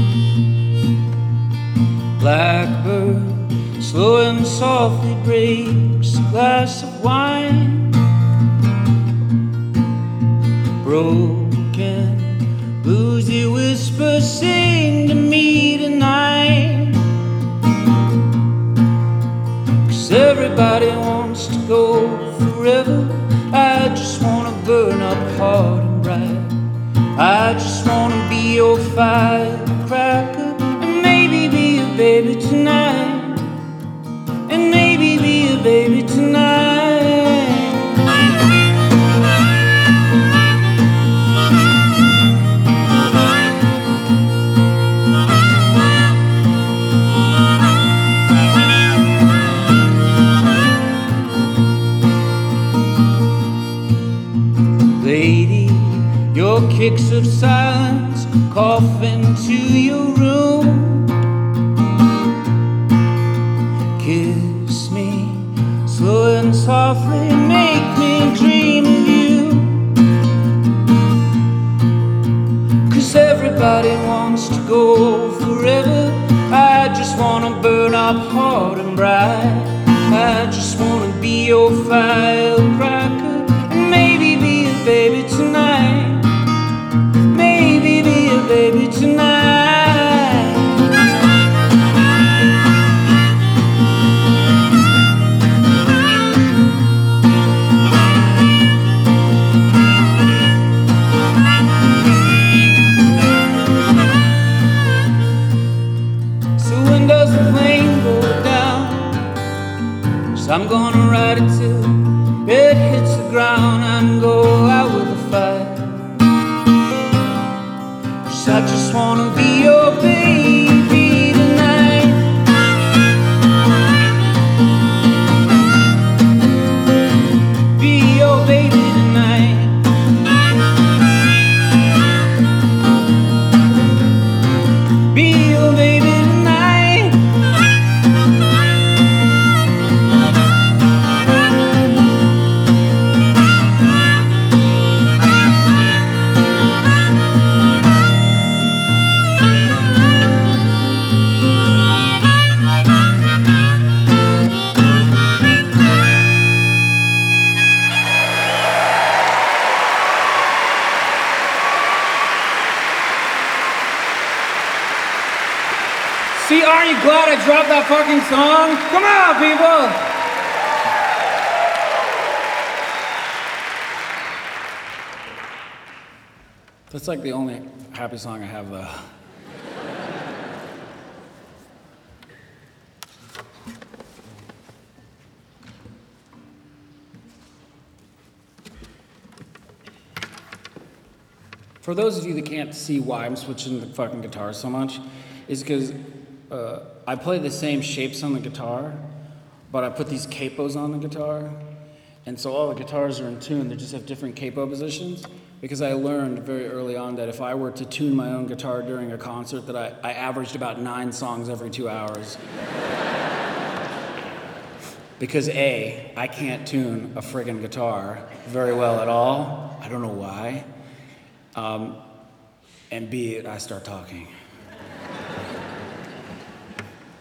Blackbird slow and softly breaks a glass of wine. Broken, boozy whispers sing to me tonight. 'Cause everybody wants to go forever. I just wanna burn up hard and bright. I just wanna be your firecracker, and maybe be a baby tonight, and maybe be a baby tonight. Lady, your kicks of silence cough into your room. Kiss me slow and softly, make me dream of you. 'Cause everybody wants to go forever. I just wanna burn up hard and bright. I just wanna be your firecracker, and maybe be a baby tonight, maybe be a baby tonight. So when does the flame go down? 'Cause I'm gonna ride it till it hits the ground and go out with a fire. 'Cause I just wanna be your baby tonight. Be your baby tonight. Be your baby tonight. See, aren't you glad I dropped that fucking song? Come on, people! That's like the only happy song I have, though. For those of you that can't see why I'm switching the fucking guitar so much, is because I play the same shapes on the guitar, but I put these capos on the guitar, and so all the guitars are in tune. They just have different capo positions, because I learned very early on that if I were to tune my own guitar during a concert, that I averaged about 9 songs every 2 hours. Because A, I can't tune a friggin' guitar very well at all. I don't know why. And B, I start talking.